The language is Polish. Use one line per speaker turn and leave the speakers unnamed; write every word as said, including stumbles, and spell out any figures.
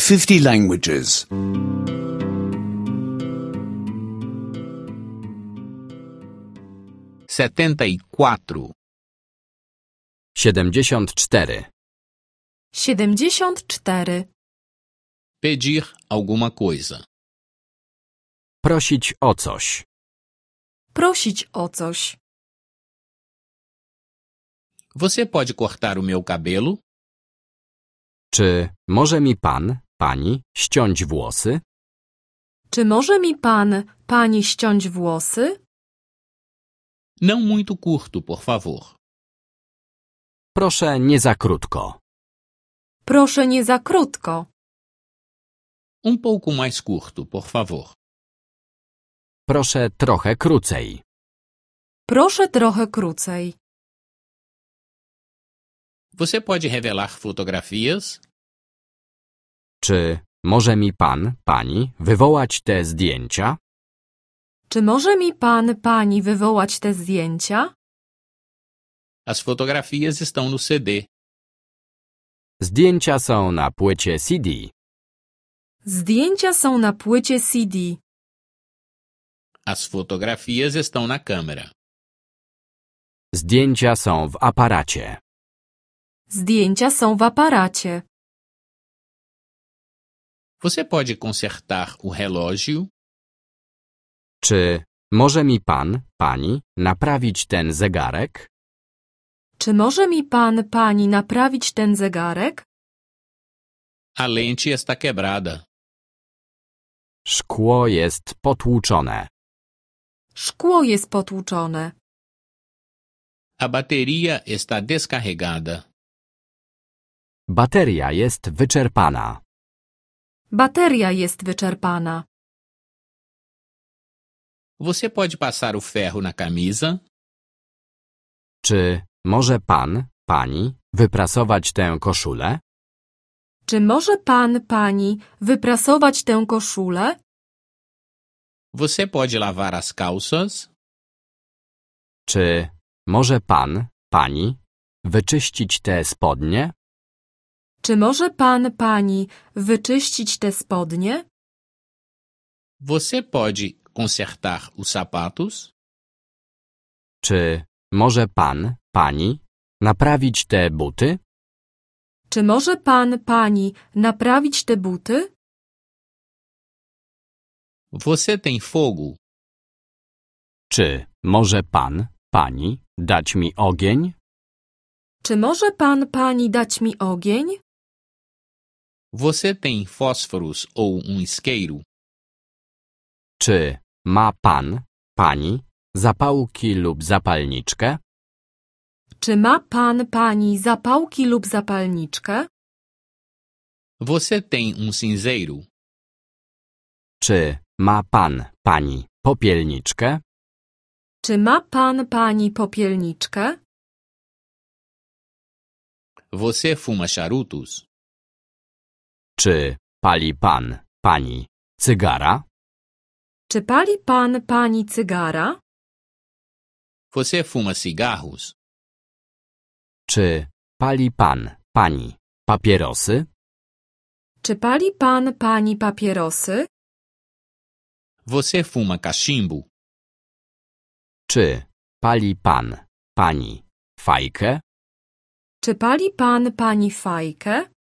fifty languages.
setenta e quatro.
siedemdziesiąt cztery.
siedemdziesiąt cztery.
Pedir alguma coisa.
Prosić o coś.
Prosić o coś.
Você pode cortar o meu cabelo?
Czy może mi pan, pani ściąć włosy?
Czy może mi pan, pani ściąć włosy?
Não muito curto, por favor.
Proszę nie za krótko.
Proszę nie za krótko.
Um pouco mais curto, por favor.
Proszę trochę krócej.
Proszę trochę krócej.
Você pode revelar fotografias?
Czy może mi pan, pani wywołać te zdjęcia?
Czy może mi pan, pani wywołać te zdjęcia?
As fotografias estão no C D.
Zdjęcia są na płycie C D.
Zdjęcia są na płycie C D.
As fotografias estão na câmera.
Zdjęcia są w aparacie.
Zdjęcia są w aparacie.
Você pode consertar o relógio?
Czy może mi pan, pani naprawić ten zegarek?
Czy może mi pan, pani naprawić ten zegarek?
A lente está quebrada.
Szkło jest potłuczone.
Szkło jest potłuczone.
A bateria está descarregada.
Bateria jest wyczerpana.
Bateria jest wyczerpana.
Você pode passar o ferro na camisa?
Czy może pan, pani wyprasować tę koszulę?
Czy może pan, pani wyprasować tę koszulę?
Você pode lavar as calças?
Czy może pan, pani wyczyścić te spodnie?
Czy może pan, pani wyczyścić te spodnie?
Você pode consertar os sapatos?
Czy może pan, pani naprawić te buty?
Czy może pan, pani naprawić te buty?
Você tem fogo?
Czy może pan, pani dać mi ogień?
Czy może pan, pani dać mi ogień?
Você tem fósforos ou um isqueiro?
Czy ma pan, pani zapałki lub zapalniczkę?
Czy ma pan, pani zapałki lub zapalniczkę?
Você tem um cinzeiro?
Czy ma pan, pani popielniczkę?
Czy ma pan, pani popielniczkę?
Você fuma charutos?
Czy pali pan, pani cygara?
Czy pali pan, pani cygara?
Você fuma cigarros?
Czy pali pan, pani papierosy?
Czy pali pan, pani papierosy?
Você fuma cachimbo?
Czy pali pan, pani fajkę?
Czy pali pan, pani fajkę?